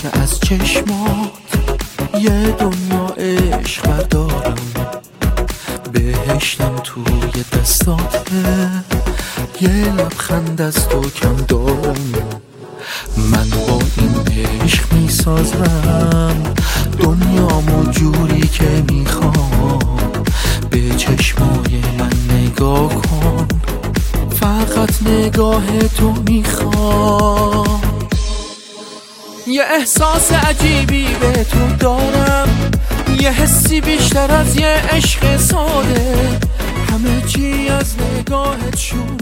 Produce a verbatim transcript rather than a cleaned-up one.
که از چشمات یه دنیا عشق بردارم، بهشتم توی دستاته، یه لبخند از تو کم دارم. من با این عشق میسازم دنیامو جوری که میخوام. به چشمای من نگاه کن، فقط نگاه تو میخوام. یه احساس عجیبی به تو دارم، یه حسی بیشتر از یه عشق ساده، همه چی از نگاهت شد